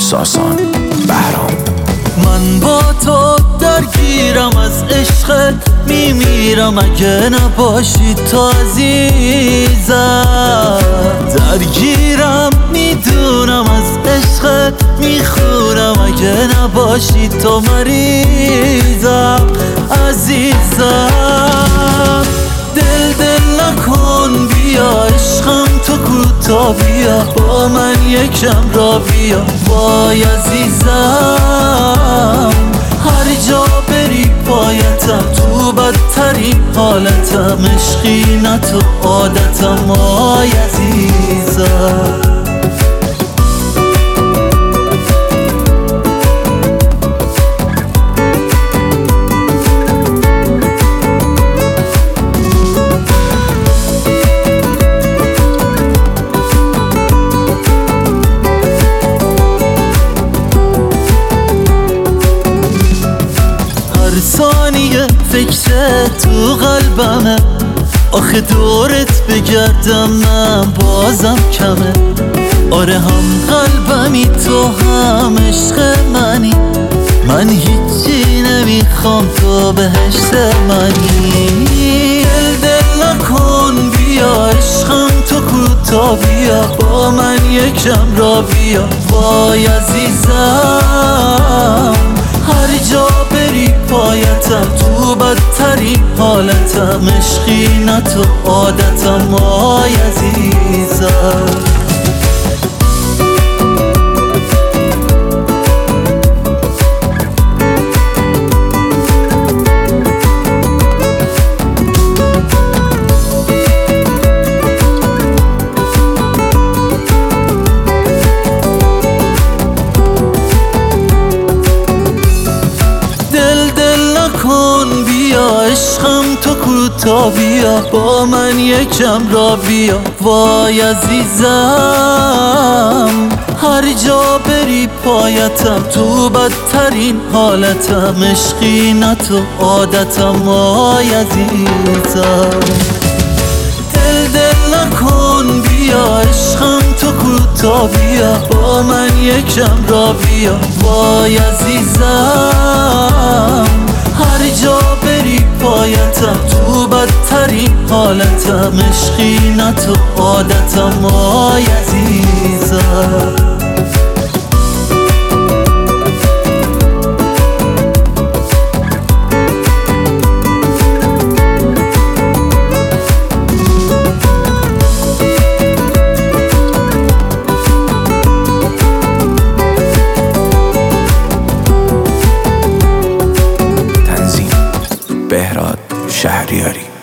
ساسان بهرام. من با تو درگیرم، از عشقت میمیرم، اگه نباشی تو عزیزم. درگیرم میدونم، از عشقت میخورم، اگه نباشی تو مریضم عزیزم. دل نکن، بیا عشقم تو کوتا، بیا با من یکم را بیا وای عزیزم. هر جا بری پایتم، تو بدترین حالتم، عشقی نه تو عادتم وای عزیزم. ثانیه فکر تو قلبمه، آخه دورت بگردم من بازم کمه. آره هم قلبمی تو هم عشق منی، من هیچی نمیخوام تو بهشت منی. دل نکن، بیا عشقم تو کوتا، بیا با من یکم را بیا وای عزیزم. هر جا بری پایتم، تو بدترین حالتم، عشقی نه تو عادتم وای عزیزم. بیا عشقم تو کوتا، بیا با من یکم را بیا وای عزیزم. هر جا بری پایتم، تو بدترین حالتم، عشقی نه تو عادتم وای عزیزم. دل نکن، بیا عشقم تو کوتا، بیا با من یکم را بیا وای عزیزم. هر جا بری پایتم، تو بدترین حالتم، عشقی نه تو عادتم وای عزیزم. بهراد شهریاری.